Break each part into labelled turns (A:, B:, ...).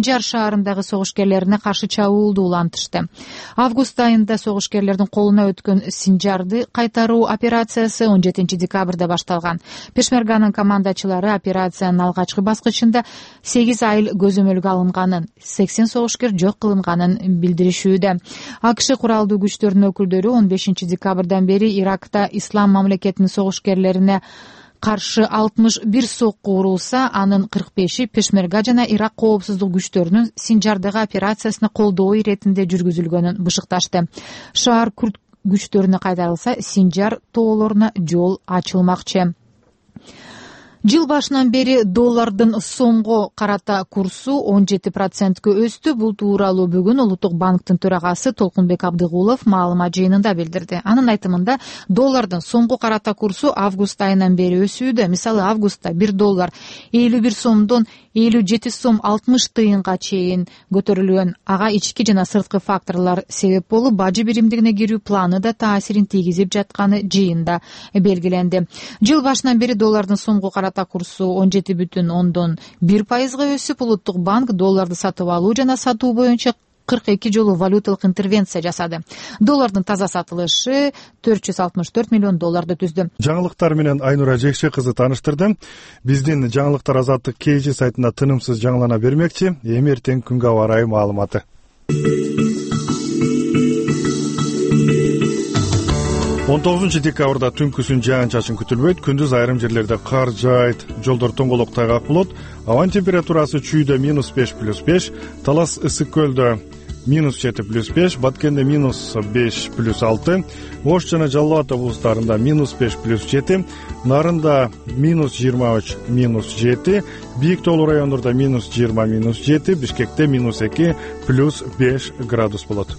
A: Синжар шаарындагы согушкерлерине каршы чабуулду улантышты. Август айында согушкерлердин колуна өткөн Синжарды кайтаруу операциясы 17 декабрда башталган. Пешмерганын командачылары операциянын алгачкы баскычында 8 айыл көзөмөлгө алынганын, 80 согушкер жок кылынганын билдиришүүдө. АКШ куралдуу күчтөрүнүн өкүлдөрү 15 декабрдан бери Иракта ислам мамлекетинин согушкерлерине каршы 61 сокку урулса, анын 45-и Пешмерга жана Ирак коопсуздук күчтөрүнүн Синжардагы операциясына колдоо иретинде жүргүзүлгөнүн бышыкташты. Шаар күрд күчтөрүнө кайтарылса, Синжар тоолоруна жол ачылмакчы. Жыл башынан бери доллардын сомго карата курсу 17%га өстү. Бул тууралуу бүгүн Улуттук банктын төрагасы Толкунбек Абдыгулов маалымат жыйынында билдирди. Анын айтымында, доллардын сомго карата курсу август айынан бери өсүүдө. Мисалы, августта 1 доллар 51 сомдон 57 сом 60 тыйынга чейин көтөрүлгөн. Ага ички жана сырткы факторлор себеп болуп, бажы биримдигине кирүү планы да таасирин тийгизип жатканы жыйында белгиленди. Жыл башынан бери доллардын сомго карата курсу 17,1%га өсүп, Улуттук банк долларды сатып алуу жана сатуу боюнча 42 жолу валюталык интервенция жасады. Доллардын таза сатылышы 464 миллион долларды түздү.
B: Жаңылыктар менен Айнура Жекше кызы тааныштырды. Биздин жаңылыктар азаттык KG сайтында тынымсыз жаңылана бермекчи. Эми эртең күнгө аба ырайы маалыматы. 19 декабрда түнкүсүн жаан-чачын күтүлбөйт. Күндүз айрым жерлерде кар жаайт, жолдор тоңголок тайгак болот. Ауа температурасы чүйдө -5+5, Талас ысык көлдө -7+5, Баткенде -5+6, Ош жана Жалал Абад облустарында -5+7, Нарында -23, -7, бийик тоолуу райондордо -20, -7, Бишкекте -2, +5 градус болот.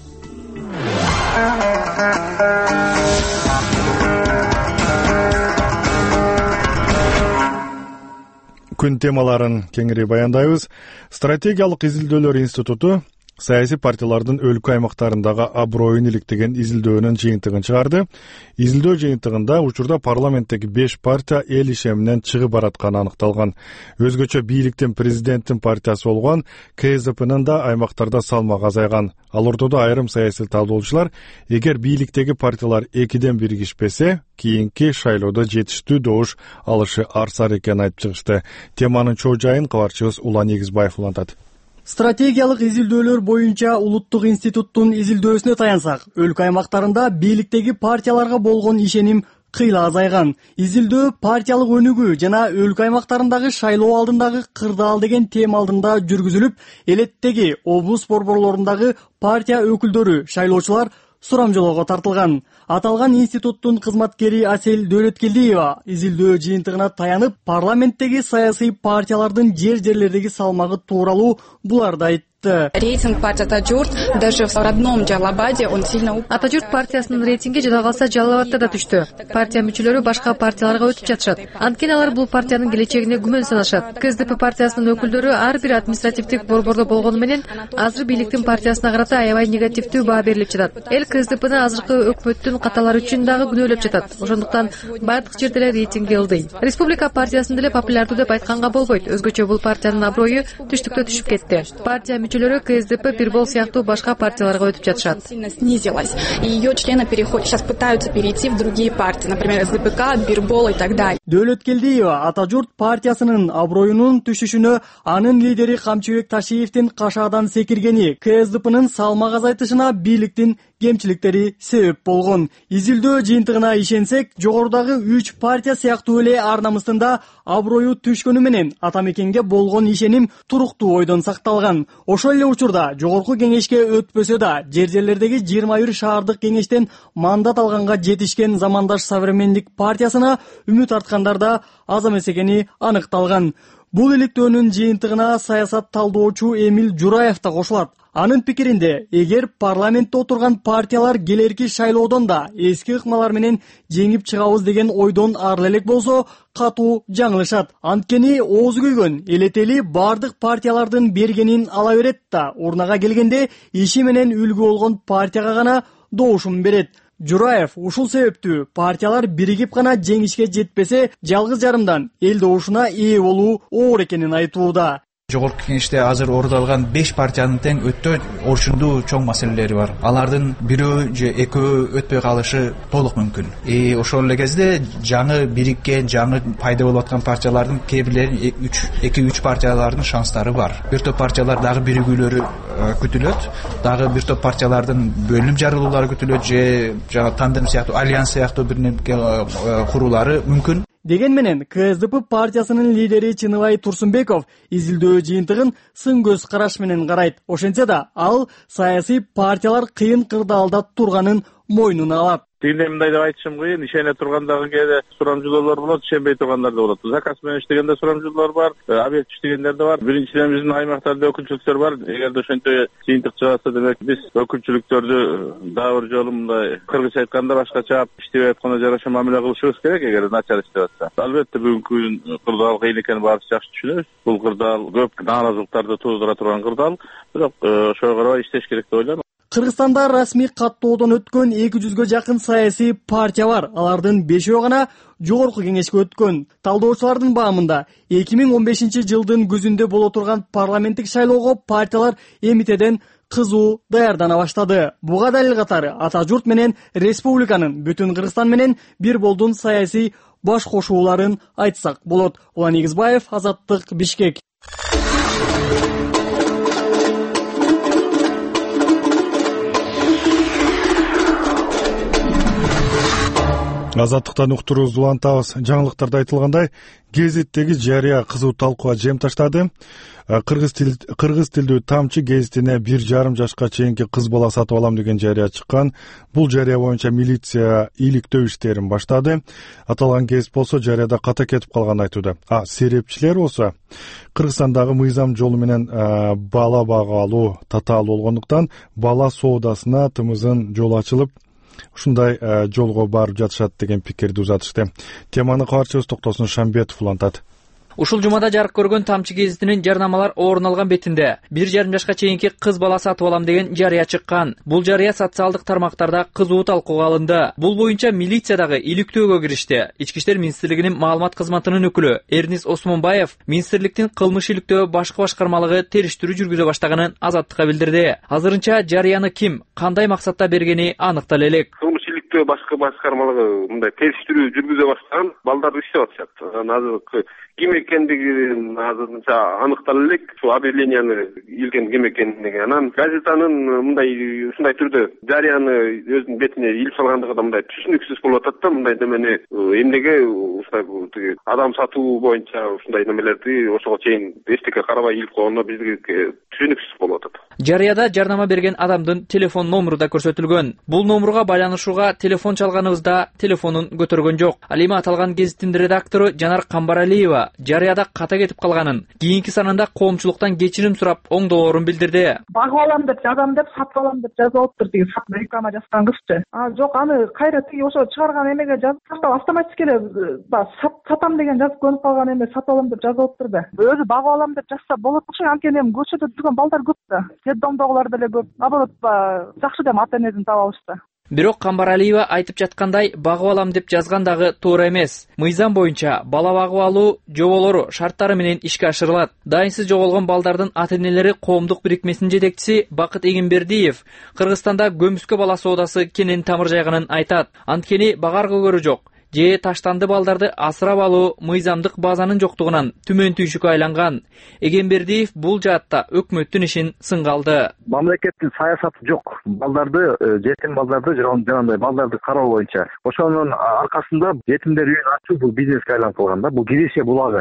B: Күн темаларын кеңири баяндайбыз. Стратегиялык изилдөөлөр институту саясий партиялардын өлкө аймактарындагы аброюн иликтеген изилдөөнүн жыйынтыгын чыгарды. Изилдөө жыйынтыгында учурда парламенттеги 5 партия эл ишеминен чыгып баратканы аныкталган. Өзгөчө бийликтин президенттин партиясы болгон КСДПнын да аймактарда салмагы азайган. Ал ортодо айрым саясий талдоочулар, эгер бийликтеги партиялар экиден биригишпесе, кийинки шайлоодо жетиштүү добуш алышы арсар экенин айтып чыгышты. Теманын чоо жайын кабарчыбыз Улан Эгизбаев улантат.
C: Стратегиялык изилдөөлөр боюнча Улуттук институттун изилдөөсүнө таянсак, өлкө аймактарында бийликтеги партияларга болгон ишеним кыйла азайган. Изилдөө партиялык өнүгүү жана өлкө аймактарындагы шайлоо алдындагы кырдаал деген тема алдында жүргүзүлүп, элеттеги облус борборлорундагы партия өкүлдөрү, шайлоочулар сурамжылоого тартылган. Аталган институттун кызматкери Асел Дөөлөткелдиева изилдөө жыйынтыгына таянып, парламенттеги саясий партиялардын жерлердеги салмагы тууралуу буларды айтты.
D: Рейтинг партии Атажурт даже в родном Жалалабаде он сильно упал.
E: Атажурт партиясынын рейтинги жада калса Жалал-Абадта да түштү. Партия мүчөлөрү башка партияларга өтүп жатышат. Анткени алар бул партиянын келечегине күмөн санашат. КСДП партиясынын өкүлдөрү ар бир административдик борбордо болгону менен азыр бийликтин партиясына карата аябай негативдүү баа берилип жатат. Эл КСДПны азыркы өкмөттүн каталары үчүн дагы күнөөлөп жатат. Ошондуктан бардык жерде эле рейтинги ылдый. Республика партиясын деле популярдуу деп айтканга болбойт. Өзгөчө бул партиянын аброю түштүккө түшүп кетти. Партия мүчөлөрү КСДП, Бирбол сыяктуу башка партияларга өтүп жатышат.
D: Снизилась. И ее члены сейчас пытаются перейти в другие партии, например, СДПК, Бирбол и так далее.
C: Дөөлөткелдиева Атажурт партиясынын аброюнун түшүшүнө анын лидери Камчыбек Ташиевдин кашаадан секиргени, КСДПнын салмак азайтышына бийликтин кемчиликтери себеп болгон. Изилдөө жыйынтыгына ишенсек, жогорудагы 3 партия сыяктуу эле ар намыстында аброю түшкөнү менен ата мекенге болгон ишеним туруктуу ойдон сакталган. Ошол эле учурда жогорку кеңешке өтпөсө да, жерлердеги 21 шаардык кеңештен мандат алганга жетишкен Замандаш Современник партиясына үмүт арткандар да аз эмес экени аныкталган. Бул иликтөөнүн жыйынтыгына саясат талдоочу Эмил Жураев да кошулат. Анын пикиринде, эгер парламентте отурган партиялар келерки шайлоодон да эски ыкмалар менен жеңип чыгабыз деген ойдон арыл элек болсо, катуу жаңылышат. Анткени оозу күйгөн элетели бардык партиялардын бергенин ала берет да, урнага келгенде иши менен үлгү болгон партияга гана добушун берет. Жураев ушул себептүү партиялар биригип гана жеңишке жетпесе, жалгыз жарымдан эл добушуна ээ болуу оор экенин айтууда.
F: Жогорку кеңеште азыр орун алган 5 партиянын тең өтө орчундуу чоң маселелери бар. Алардын бирөө же экөө өтпөй калышы толук мүмкүн. Ошол эле кезде жаңы бириккен, жаңы пайда болуп аткан партиялардын кээ бирлери 2-3 партиялардын шанстары бар. Бир топ партиялар дагы биригүүлөрү күтүлөт. Дагы бир топ партиялардын бөлүнүп жарылуулары күтүлөт же жана тандем сыяктуу, альянс сыяктуу бир нерсе курулары мүмкүн.
C: Деген менен КСДП партиясынын лидери Чыныбай Турсунбеков изилдөө жыйынтыгын сын көз караш менен карайт. Ошентсе да ал саясий партиялар кыйын кырдаалда турганын мойнуна алат.
G: Тигиндей мындай деп айтышым кыйын, ишене тургандагы кээде сурамжылоолор болот, ишенбей тургандар да болот. Заказ менен иштегенде сурамжылоолор бар, объект иштегендер да бар. Биринчиден биздин аймактарда өкүлчүлүктөр бар. Эгерде ошентип жыйынтык чыгаса, демек биз өкүлчүлүктөрдү дагы бир жолу мындай кыргызча айтканда башкача иштебей атканга жараша мамиле кылышыбыз керек, эгер начар иштеп атса. Албетте бүгүнкү күн кырдаал кыйын экенин баарыбыз жакшы түшүнөбүз. Бул кырдаал көп нааразылыктарды туудура турган кырдаал, бирок ошого карабай иштеш керек деп ойлойм.
C: Кыргызстанда расмий каттоодон өткөн 200гө жакын саясий партия бар. Алардын 5өө гана жогорку кеңешке өткөн. Талдоочулардын баамында 2015 жылдын күзүндө боло турган парламенттик шайлоого партиялар эмитеден кызуу даярдана баштады. Буга далил катары Ата журт менен республиканын бүтүн Кыргызстан менен бир болдун саясий баш кошууларын айтсак болот. Улан Игизбаев, Азаттык, Бишкек.
B: Азаттыктан уктуруубузду улантабыз. Жаңылыктарда айтылгандай, гезиттеги жарыя кызуу талкууга жем таштады. Кыргыз тилдүү Тамчы гезитине 1,5 жашка чейинки кыз бала сатып алам деген жарыя чыккан. Бул жарыя боюнча милиция иликтөө иштерин баштады. Аталган гезит болсо жарыяда ката кетип калганын айтууда. Серепчилер болсо Кыргызстандагы мыйзам жолу менен бала багып алуу татаал болгондуктан бала соодасына тымызын жол ачылып ушундай жолго барып жатышат деген пикирди узатышты. Теманы кабарчыбыз Токтосун Шамбетов улантат.
H: Ушул жумада жарык көргөн Тамчы гезитинин жарнамалар орун алган бетинде 1,5 жашка чейинки кыз бала сатып алам деген жарыя чыккан. Бул жарыя социалдык тармактарда кызуу талкууга алынды. Бул боюнча милициядагы иликтөөгө киришти. Ички иштер министрлигинин маалымат кызматынын өкүлү Эрнис Осмонбаев министрликтин кылмыш иликтөө башкы башкармалыгы териштирүү жүргүзө баштаганын Азаттыкка билдирди. Азырынча жарыяны ким, кандай максатта бергени аныктала элек.
I: Башкы башкармалыгы мындай териштирүү жүргүзө баштаган, балдар иштеп атышат. Азыр ким экендигин азырынча аныктала элек, ушул объявленияны илген ким экендиги. Анан газетанын мындай ушундай түрдө жарыяны өзүнүн бетине илип салгандыгы да мындай түшүнүксүз болуп атат да. Мындай немени эмнеге ушундай адам сатуу боюнча ушундай немелерди ошого чейин эчтеке карабай илип койгону бизге түшүнүксүз болуп атат.
H: Жарыяда жарнама берген адамдын телефон номуру да көрсөтүлгөн. Бул номурга байланышууга телефон чалганыбызда телефонун көтөргөн жок. Ал эми аталган гезиттин редактору Жанар Камбаралиева жарыяда ката кетип калганын, кийинки санында коомчулуктан кечирим сурап оңдоолорун билдирди.
J: Багып алам деп жазам деп, сатып алам деп жазып алыптыр тиги реклама жазган кызчы. Жок, аны кайра тиги ошо чыгарган эмеге жазып таштап автоматически эле сатам деген жазып көнүп калган эме сатып алам деп жазып алыптыр да. Өзү багып алам деп жазса болот окшойт, анткени эми көчөдө жүргөн балдар көп да. Детдомдогулар деле көп. Наоборот, жакшы деп ата-энесин таап алышты.
H: Бирок Камбаралиева айтып жаткандай, багып алам деп жазган дагы туура эмес. Мыйзам боюнча бала багып алуу жоболору шарттары менен ишке ашырылат. Дайынсыз жоголгон балдардын ата-энелери коомдук бирикмесинин жетекчиси Бакыт Эгембердиев Кыргызстанда көмүскө бала соодасы кенен тамыр жайганын айтат. Анткени багар көгөрү жок. Же таштанды балдарды асырап алуу мыйзамдык базанын жоктугунан түмөн түйшүккө айланган. Эгембердиев бул жаатта өкмөттүн ишин сынга алды.
K: Мамлекеттин саясаты жок. Балдарды, жетим балдарды, жанагындай балдарды кароо боюнча. Ошонун аркасында жетимдер үйүн ачуу бул бизнеске айланып калган да. Бул киреше булагы.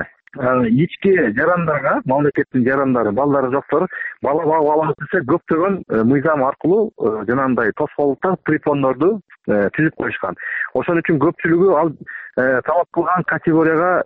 K: Ички жарандарга, мамлекеттин жарандары, балдары жоктор бала багып алам десе көптөгөн мыйзам аркылуу жанагындай тоскоолдуктар, препондорду түзүп коюшкан. Ошон үчүн көпчүлүгү ал талап кылган категорияга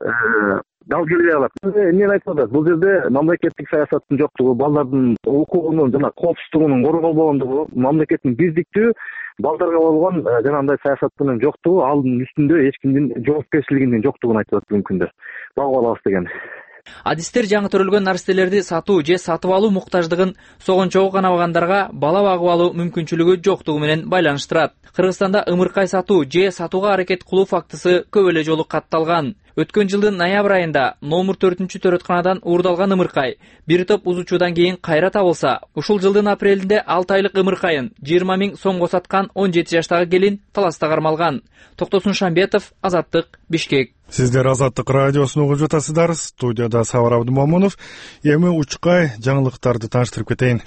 K: дал келбей калат. Эмне айтып атат? Бул жерде мамлекеттик саясаттын жоктугу, балдардын укугунун жана коопсуздугунун корголбогондугу, мамлекеттин биздиктүү балдарга болгон жанагындай саясаттын жоктугу, алдын үстүндө эч кимдин жоопкерчилигинин жоктугун айтып атат бүгүнкү күндө. Багып алабыз деген.
H: Адистер жаңы төрөлгөн нарселерди сатуу же сатып алуу муктаждыгын согончогу канабагандарга бала багып алуу мүмкүнчүлүгү жоктугу менен байланыштырат. Кыргызстанда ымыркай сатуу же сатууга аракет кылуу фактысы көп эле жолу катталган. Өткөн жылдын ноябрь айында номер 4 төрөтканадан уурдалган ымыркай бир топ узуучудан кийин кайра табылса, ушул жылдын апрелинде 6 айлык ымыркайын 20 000 сомго саткан 17 жаштагы келин таласта кармалган. Токтосун Шамбетов, Азаттык, Бишкек.
B: Сиздер Азаттык радиосун угуп жатасыздар. Студияда Сабыр Абдымомунов. Эми учкай жаңылыктарды тааныштырып кетейин.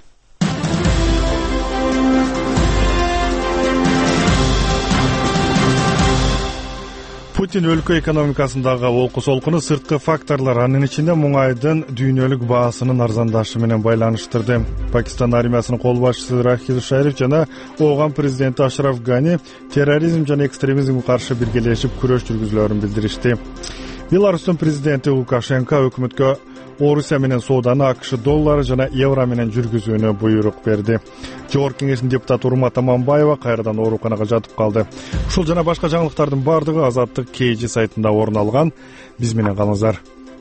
B: Путин өлкө экономикасындагы олку солкуну сырткы факторлор, анын ичинде муңайдын дүйнөлүк баасынын арзандашы менен байланыштырды. Пакистан армиясынын кол башчысы Рахил Шариф жана Ооган президенти Ашраф Гани терроризм жана экстремизмге каршы биргелешип күрөш жүргүзүлөрүн билдиришти. Беларустун президенти Лукашенко өкмөткө Орусия менен сооданы АКШ доллары жана евро менен жүргүзүүнү буйрук берди. Жогорку кеңештин депутаты Урмат Аманбаева кайрадан ооруканага жатып калды. Ушул жана башка жаңылыктардын бардыгы Азаттык KG сайтында орун алган. Биз менен калыңыздар.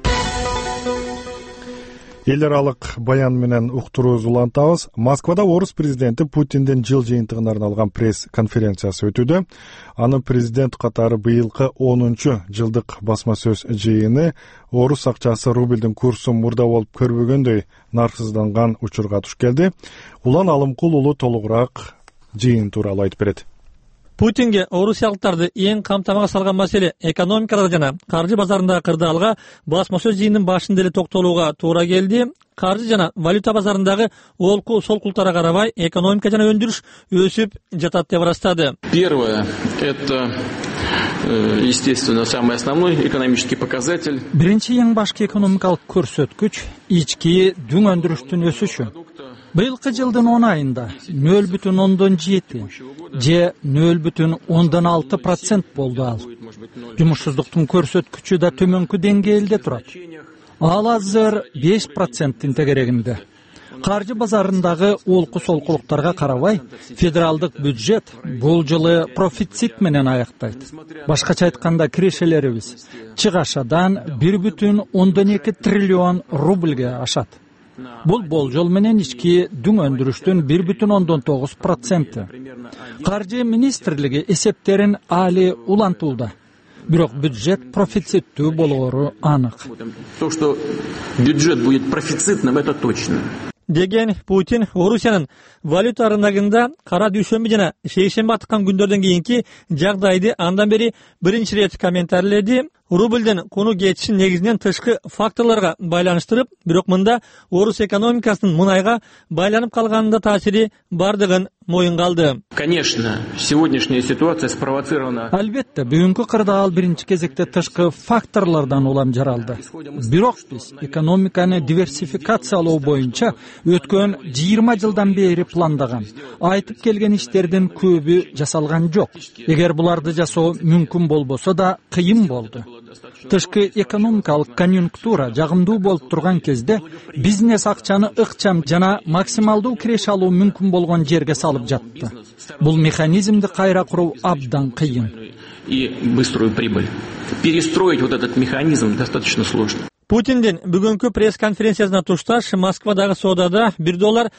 B: Эл аралык баян менен уктуруубузду улантабыз. Москвада орус президенти Путиндин жыл жыйынтыгына арналган пресс-конференциясы өтүүдө. Анын президент катары быйылкы 10-жылдык басма сөз жыйыны орус акчасы рубльдин курсу мурда болуп көрбөгөндөй нарсызданган учурга туш келди. Улан Алымкул уулу толугураак жыйын тууралуу айтып берет.
L: Путинге орусиялыктарды эң камтамага салган маселе экономикада жана каржы базарындагы кырдаалга басма сөз жыйынынын башында эле токтолууга туура келди. Каржы жана валюта базарындагы олку солкултара карабай экономика жана өндүрүш өсүп жатат деп ырастады.
M: Первое — это, естественно, самый основной экономический показатель.
N: Биринчи эң башкы экономикалык көрсөткүч ички дүң өндүрүштүн өсүшү. Быйылкы жылдын 10 айында 0,7 же 0,6% болду ал. Жумушсуздуктун көрсөткүчү да төмөнкү деңгээлде турат. Ал азыр 5%-тин тегерегинде. Каржы базарындагы олку солкулуктарга карабай, федералдык бюджет бул жылы профицит менен аяктайт. Башкача айтканда, кирешелерибиз чыгашадан 1,2 триллион рубльге ашат. Бул болжол менен ички дүң өндүрүштүн 1,9%. Каржы министрлиги эсептерин али улантууда. Бирок бюджет профициттүү болоору анык.
M: То, что бюджет будет профицитным, это точно.
L: Деген Путин Орусиянын валюта рыногунда кара дүйшөмбү жана шейшемби аткан күндөрдөн кийинки жагдайды андан бери биринчи рет комментарийледи. Рубльдин куну кетишин негизинен тышкы факторлорго байланыштырып, бирок мында орус экономикасынын мунайга байланып калганында таасири бардыгын моюнга алды.
M: Конечно, сегодняшняя ситуация спровоцирована.
N: Албетте, бүгүнкү кырдаал биринчи кезекте тышкы факторлордон улам жаралды. Бирок биз экономиканы диверсификациялоо боюнча өткөн 20 жылдан бери пландаган, айтып келген иштердин көбү жасалган жок. Эгер буларды жасоо мүмкүн болбосо да кыйын болду. Тышкы экономикалык конъюнктура жагымдуу болуп турган кезде бизнес акчаны ыкчам жана максималдуу киреш алуу мүмкүн болгон жерге салып жатты. Бул механизмди кайра куруу абдан кыйын.
M: И быструю прибыль. Перестроить вот этот механизм достаточно сложно.
L: Путиндин бүгүнкү пресс-конференциясына тушташ Москвадагы соодада $1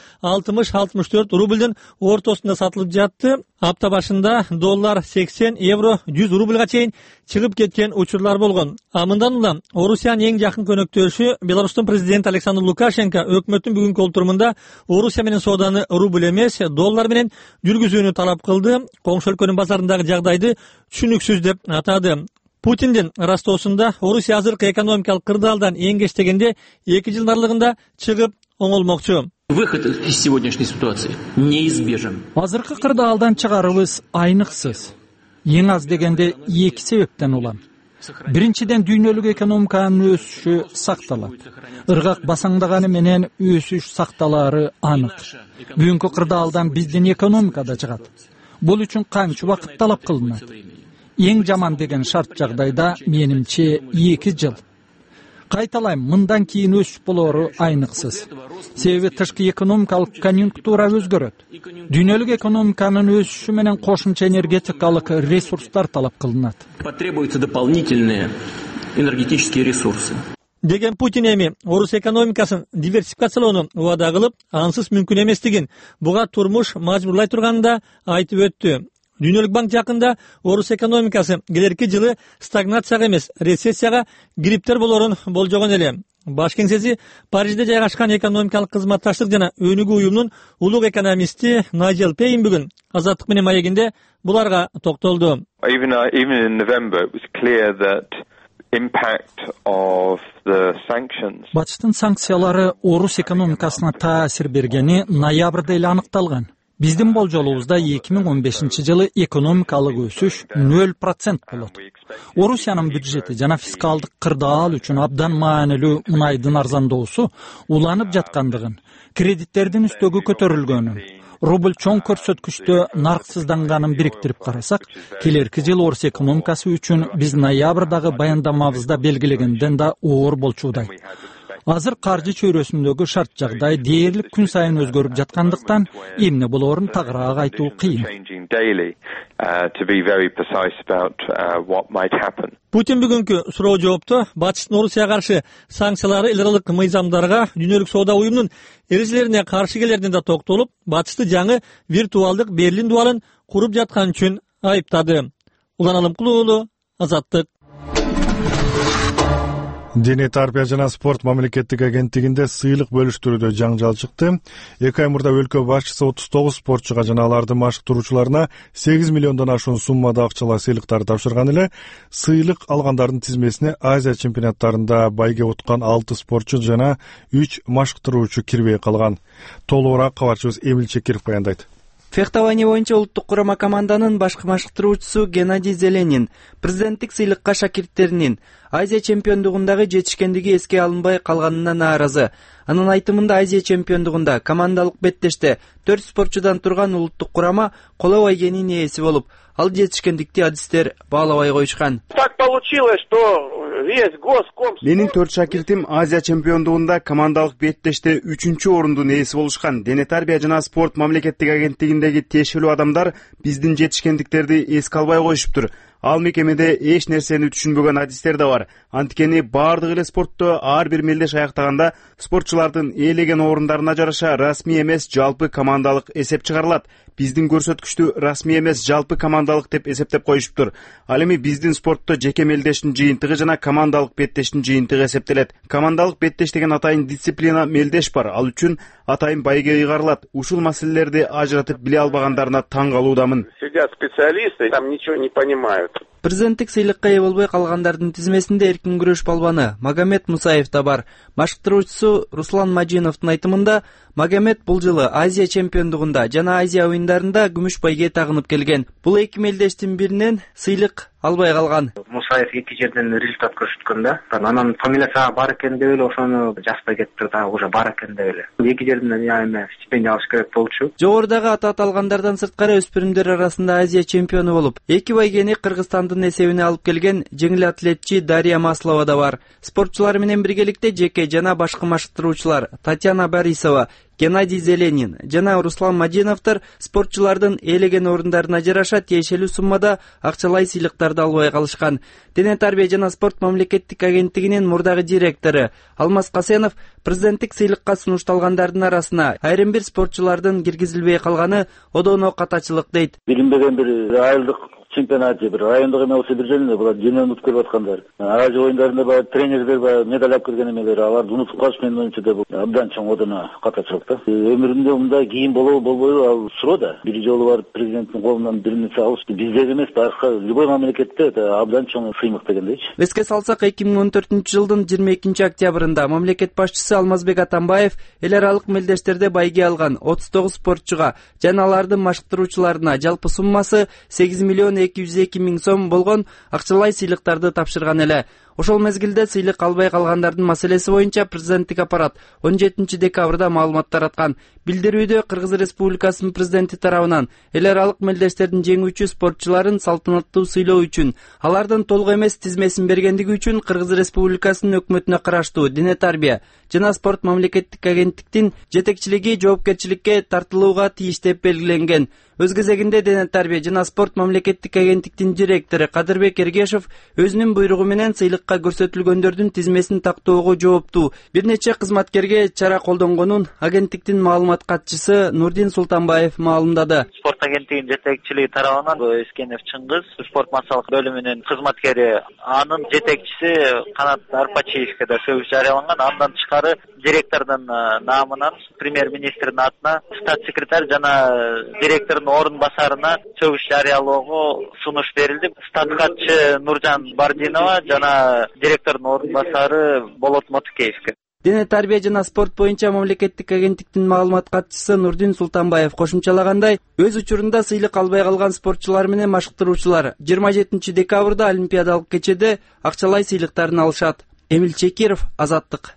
L: 60-64 рубльдин ортосунда сатылып жатты. Апта башында доллар 80, евро 100 рубльга чейин чыгып кеткен учурлар болгон. Мындан улам Орусиянын эң жакын көнөктөшү Беларустун президенти Александр Лукашенко өкмөттүн бүгүнкү олтурумунда Орусия менен сооданы рубль эмес, доллар менен жүргүзүүнү талап кылды. Коңшу өлкөнүн базарындагы жагдайды түшүнүксүз деп атады. Путиндин растоосунда Орусия азыркы экономикалык кырдаалдан эң кеч дегенде 2 жыл аралыгында чыгып оңолмокчу.
M: Выход из сегодняшней ситуации неизбежен.
N: Азыркы кырдаалдан чыгарыбыз айныксыз. Эң аз дегенде 2 себептен улам. Биринчиден, дүйнөлүк экономиканын өсүшү сакталат. Ыргак басаңдаганы менен өсүш сакталаары анык. Бүгүнкү кырдаалдан биздин экономика да чыгат. Бул үчүн канча убакыт талап кылынат? Эң жаман деген шарт жагдайда менимче 2 жыл. Кайталайм, мындан кийин өсүш болоору айныксыз. Себеби тышкы экономикалык конъюнктура өзгөрөт. Дүйнөлүк экономиканын өсүшү менен кошумча энергетикалык ресурстар талап кылынат.
M: Потребуются дополнительные энергетические ресурсы.
L: Деген Путин эми орус экономикасын диверсификациялоону убада кылып, ансыз мүмкүн эместигин, буга турмуш мажбурлай турганын да айтып өттү. Дүйнөлүк банк жакында орус экономикасы келерки жылы стагнацияга эмес, рецессияга кириптер болорун болжогон эле. Баш кеңсеси Парижде жайгашкан экономикалык кызматташтык жана өнүгүү уюмунун улук экономисти Найджел Пейн бүгүн Азаттык менен маегинде буларга токтолду.
O: Even in November, it was clear that impact of the sanctions.
N: Батыштын санкциялары орус экономикасына таасир бергени ноябрда эле аныкталган. Биздин болжолубузда 2015 жылы экономикалык өсүш 0% болот. Орусиянын бюджети жана фискалдык кырдаал үчүн абдан маанилүү мунайдын арзандоосу уланып жаткандыгын, кредиттердин үстөгү көтөрүлгөнүн, рубль чоң көрсөткүчтө нарксызданганын бириктирип карасак, келерки жыл орус экономикасы үчүн биз ноябрдагы баяндамабызда белгилегенден да оор болчудай. Азыр каржы чөйрөсүндөгү шарт жагдай дээрлик күн сайын өзгөрүп жаткандыктан эмне болоорун тагыраак айтуу кыйын.
L: Путин бүгүнкү суроо жоопто Батыштын Орусияга каршы санкциялары эл аралык мыйзамдарга, дүйнөлүк соода уюмунун эрежелерине каршы келердин да токтолуп, Батышты жаңы виртуалдык Берлин дубалын куруп жаткан үчүн айыптады. Улан Алымкулуу уулу, Азаттык.
B: Дене тарбия жана спорт мамлекеттик агенттигинде сыйлык бөлүштүрүүдө жаңжал чыкты. 2 ай мурда өлкө башчысы 39 спортчуга жана алардын машыктыруучуларына 8 миллиондон ашуун суммада акчалай сыйлыктар тапшырган эле. Сыйлык алгандардын тизмесине Азия чемпионаттарында байге уткан 6 спортчу жана 3 машыктыруучу кирбей калган. Толугураак кабарчыбыз Эмил Чекиров баяндайт.
H: Фехтование боюнча улуттук курама команданын башкы машыктыруучусу Геннадий Зеленин президенттик сыйлыкка шакирттеринин Азия чемпиондугундагы жетишкендиги эске алынбай калганына нааразы. Анын айтымында Азия чемпиондугунда командалык беттеште 4 спортчудан турган улуттук курама коло байгенин ээси болуп, ал жетишкендикти адистер баалабай коюшкан.
P: Так получилось, что менин 4 шакиртим Азия чемпиондугунда командалык беттеште 3-орунду ээси болушкан. Дене тарбия жана спорт мамлекеттик агенттигиндеги тиешелүү адамдар биздин жетишкендиктерди эске албай коюшуптур. Ал мекемеде эч нерсени түшүнбөгөн адистер да бар. Анткени бардык эле спортто ар бир мелдеш аяктаганда спортчулардын ээлеген орундарына жараша расмий эмес жалпы командалык эсеп чыгарылат. Биздин көрсөткүчтү расмий эмес жалпы командалык деп эсептеп коюшуптур. Ал эми биздин спортто жеке мелдештин жыйынтыгы жана командалык беттештин жыйынтыгы эсептелет. Командалык беттеш деген атайын дисциплина мелдеш бар. Ал үчүн атайын байге ыйгарылат. Ушул маселелерди ажыратып биле албагандарына таң калуудамын. Сидят специалисты, там ничего не понимают.
H: Президенттик сыйлыкка ээ болбой калгандардын тизмесинде эркин күрөш балбаны Магомед Мусаев да бар. Машыктыруучусу Руслан Мажиновдун айтымында Магомед бул жылы Азия чемпиондугунда жана Азия оюндарында күмүш байге тагынып келген. Бул эки мелдештин биринен сыйлык албай калган.
Q: Мусаев эки жерден результат көрсөткөн да. Анан фамилиясы бар экен деп эле ошону жазбай кетти да, уже бар экен деп эле. Эки жерден эме стипендия алыш керек болчу.
H: Жогорудагы атат алгандардан сырткары өспүрүмдөр арасында Азия чемпиону болуп, эки байгени Кыргызстандын эсебине алып келген жеңил атлетчи Дарья Маслова да бар. Спортчулар менен биргеликте жеке жана башкы машыктыруучулар Татьяна Борисова, Геннадий Зеленин жана Руслан Мажиновдор спортчулардын ээлеген орундарына жараша тиешелүү суммада акчалай сыйлыктарды албай калышкан. Дене тарбия жана спорт мамлекеттик агенттигинин мурдагы директору Алмаз Касенов президенттик сыйлыкка сунушталгандардын арасына айрым бир спортчулардын киргизилбей калганы одоно катачылык дейт.
R: Билинбеген бир айылдык чемпионат же бир райондук эме болсо бир жеринде булар жөнүн унутуп келип аткандар. Азия оюндарында баягы тренерлер баягы медаль алып келген эмелер, аларды унутуп калыш менин оюмча да бул абдан чоң одоно катачылык да. Өмүрүмдө мындай кийин болобу болбойбу ал суроо да. Бир жолу барып президенттин колунан бир нерсе алыш биздеги эмес, башка любой мамлекетте это абдан чоң сыймык дегендейчи.
H: Эске салсак 2014-жылдын 22-октябрында мамлекет башчысы Алмазбек Атамбаев эл аралык мелдештерде байге алган 39 спортчуга жана алардын машыктыруучуларына жалпы суммасы 8 миллион 202 миң сом болгон акчалай сыйлыктарды тапшырган эле. Ошол мезгилде сыйлык албай калгандардын маселеси боюнча президенттик аппарат 17 декабрда маалымат тараткан. Билдирүүдө Кыргыз Республикасынын президенти тарабынан эл аралык мелдештердин жеңүүчү спортчуларын салтанаттуу сыйлоо үчүн, алардын толук эмес тизмесин бергендиги үчүн Кыргыз Республикасынын өкмөтүнө караштуу Дене тарбия жана спорт мамлекеттик агенттиктин жетекчилиги жоопкерчиликке тартылууга тийиш деп белгиленген. Өз кезегинде Дене тарбия жана спорт мамлекеттик агенттиктин директору Кадырбек Эргешев өзүнүн буйругу менен сыйлык
S: баштыктыкка көрсөтүлгөндөрдүн тизмесин тактоого жооптуу. Бир нече кызматкерге чара колдонгонун агенттиктин маалымат катчысы Нурдин Султанбаев маалымдады.
T: Спорт агенттигинин жетекчилиги тарабынан Эскенов Чыңгыз спорт массалык бөлүмүнүн кызматкери, анын жетекчиси Канат Арпачиевке да сөгүш жарыяланган. Андан тышкары директордун намынан премьер-министрдин атына штат секретарь жана директордун орун басарына сөгүш жарыялоого сунуш берилди. Штат катчы Нуржан Бардинова жана директордун орун басары Болот Мотукеевке.
S: Дене тарбия жана спорт боюнча мамлекеттик агенттиктин маалымат катчысы Нурдин Султанбаев кошумчалагандай, өз учурунда сыйлык албай калган спортчулар менен машыктыруучулар 27 декабрда олимпиадалык кечеде акчалай сыйлыктарын алышат. Эмил Чекиров, Азаттык.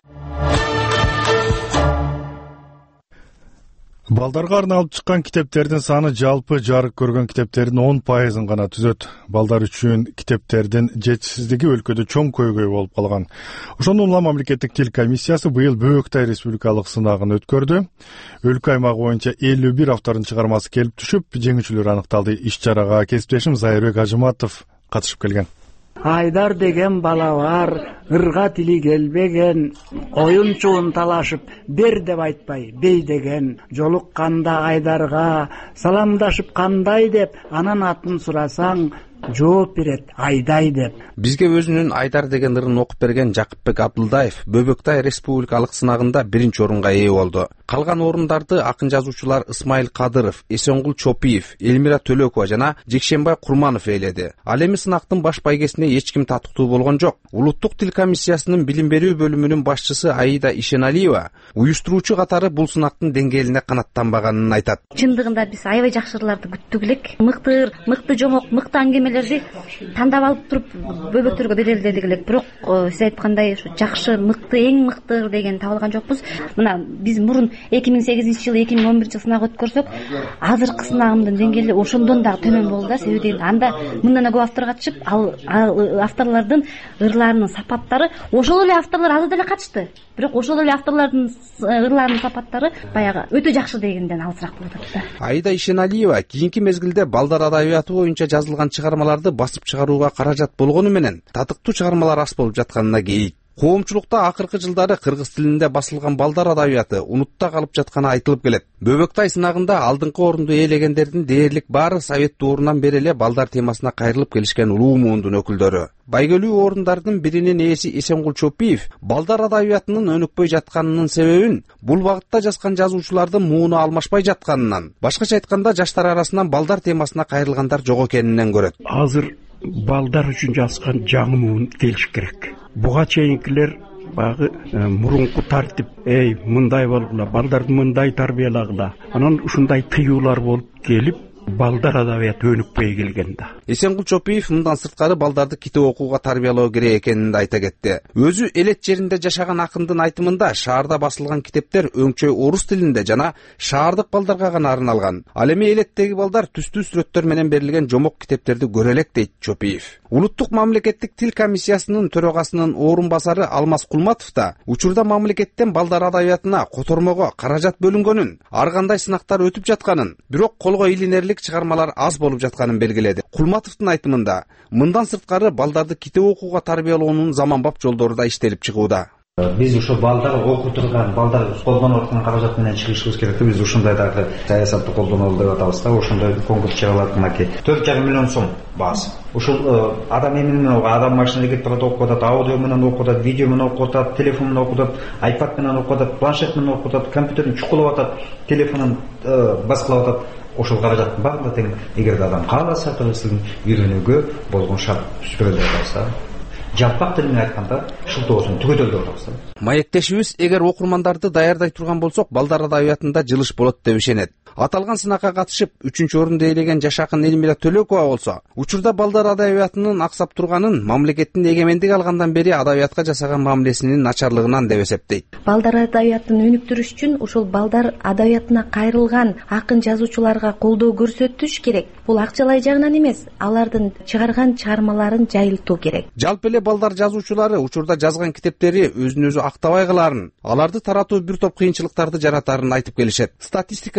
B: Балдарга арналып чыккан китептердин саны жалпы жарык көргөн китептердин 10% гана түзөт. Балдар үчүн китептердин жетишсиздиги өлкөдө чоң көйгөй болуп калган. Ошондон улам мамлекеттик тил комиссиясы быйыл Бөөктай республикалык сынагын өткөрдү. Өлкө аймагы боюнча 51 автордун чыгармасы келип түшүп, жеңүүчүлөр аныкталды. Иш-чарага кесиптешим Зайырбек Ажыматов катышып келген.
U: Айдар деген бала бар, ырга тили келбеген, оюнчуун талашып, бер деп айтпай, бей деген, жолукканда Айдарга саламдашып кандай деп, анан атын сурасаң, жооп берет Айдай деп.
V: Бизге өзүнүн Айдар деген ырын окуп берген Жакыпбек Абдылдаев Бөөктай республикалык сынагында 1-орунга ээ болду. Калган орундарды акын жазуучулар Исмаил Кадыров, Эсенгул Чопиев, Элмира Төлөкова жана Жекшенбай Курманов ээледи. Ал эми сынактын баш байгесине эч ким татыктуу болгон жок. Улуттук тил комиссиясынын билим берүү бөлүмүнүн башчысы Аида Ишеналиева уюштуруучу катары бул сынактын деңгээлине канаттанбаганын айтат.
W: Чындыгында биз аябай жакшыларды күттүк элек. Мыкты жомок, мыкты аңгемелерди тандап алып туруп бөбөктөргө делелдедик элек. Бирок сиз айткандай ушу жакшы, мыкты, эң мыкты деген табылган жокпуз. Мына биз мурун 2008-жылы 2011-жылы сынак өткөрсөк, азыркы сынагымдын деңгээли ошондон дагы төмөн болду да. Себеби анда мындан көп автор катышып, ал авторлордун ырларынын сапаттары, ошол эле авторлор азыр деле катышты. Бирок ошол эле авторлордун ырларынын сапаттары баягы өтө жакшы дегенден алысыраак болуп атат.
V: Аида Ишеналиева кийинки мезгилде балдар адабияты боюнча жазылган чыгармаларды басып чыгарууга каражат болгону менен татыктуу чыгармалар аз болуп жатканына кейит. Коомчулукта акыркы жылдары кыргыз тилинде басылган балдар адабияты унутта калып жатканы айтылып келет. Бөөктай сынагында алдыңкы орунду ээлегендердин дээрлик баары совет доорунан бери эле балдар темасына кайрылып келишкен улуу муундун өкүлдөрү. Байгелүү орундардын биринин ээси Эсенгул Чопиев балдар адабиятынын өнүкпөй жатканынын себебин бул багытта жазган жазуучулардын мууну алмашпай жатканынан, башкача айтканда жаштар арасынан балдар темасына кайрылгандар жок экенинен көрөт.
X: Азыр балдар үчүн жазган жаңы муун келиш керек. Буга чейинкилер багы мурунку тартип, мындай болгула, балдарды мындай тарбиялагыла, анан ушундай тыюулар болуп келип, балдар адабияты өнүкпөй келген да.
V: Эсенгул Чопиев мындан сырткары балдарды китеп окууга тарбиялоо керек экенин да айта кетти. Өзү элет жеринде жашаган акындын айтымында шаарда басылган китептер өңчөй орус тилинде жана шаардык балдарга гана арналган. Ал эми элеттеги балдар түстүү сүрөттөр менен берилген жомок китептерди көрө элек дейт Чопиев. Улуттук мамлекеттик тил комиссиясынын төрагасынын орун басары Алмаз Кулматов да учурда мамлекеттен балдар адабиятына котормого каражат бөлүнгөнүн, ар кандай сынактар өтүп жатканын, бирок колго илинерлик чыгармалар аз болуп жатканын белгиледи. Кулматовдун айтымында мындан сырткары балдарды китеп окууга тарбиялоонун заманбап жолдору да иштелип чыгууда.
Y: Биз ошо балдар окуп турган, балдар колдонуп аткан каражат менен чыгышыбыз керек. Биз ушундай дагы саясатты колдонолу деп атабыз да. Ошондой конкурс чыгарылат мынакей 4,5 миллион сом баасы. Ушул адам эмне адам машинада кетип барат, окуп атат, аудио менен окуп атат, видео менен окуп атат, телефон менен окуп атат, айпад менен окуп атат, планшет менен окуп атат, компьютерин чукулап атат, телефонун баскылап атат. Ошол каражаттын баардыгы тең эгерде адам кааласа, кыргыз үйрөнүүгө болгон шарт түзүп берсе, жалпак тил менен айтканда шылтоосун түгөтөлдөп атабыз.
V: Маектешибиз эгер окурмандарды даярдай турган болсок, балдар адабиятында жылыш болот деп ишенет. Аталган сынакка катышып 3-орунду ээлеген жаш акын Элмира Төлөкова болсо, учурда балдар адабиятынын аксап турганын мамлекеттин эгемендик алгандан бери адабиятка жасаган мамилесинин начарлыгынан деп эсептейт.
W: Балдар адабиятын өнүктүрүш үчүн ушул балдар адабиятына кайрылган акын жазуучуларга колдоо көрсөтүш керек. Бул акчалай жагынан эмес, алардын чыгарган чыгармаларын жайылтуу керек.
V: Жалпы эле балдар жазуучулары учурда жазган китептери өзүн өзү актабай каларын, аларды таратуу бир топ кыйынчылыктарды жаратарын айтып келишет. Статистикага караганда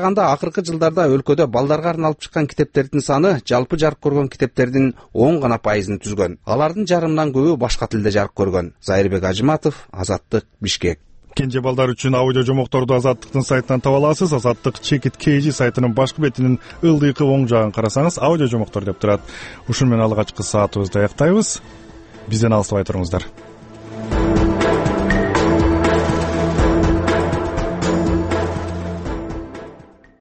V: караганда акыркы жылдарда өлкөдө балдарга арналып чыккан китептердин саны жалпы жарык көргөн китептердин 10% түзгөн. Алардын жарымынан көбү башка тилде жарык көргөн. Зайырбек Ажыматов, Азаттык, Бишкек.
B: Кенже балдар үчүн аудио жомокторду Азаттыктын сайтынан таба аласыз. Азаттык Чекит KG сайтынын башкы бетинин ылдыйкы оң жагын карасаңыз аудио жомоктор деп турат. Ушун менен алгачкы саатыбызды аяктайбыз. Бизден алыстабай туруңуздар.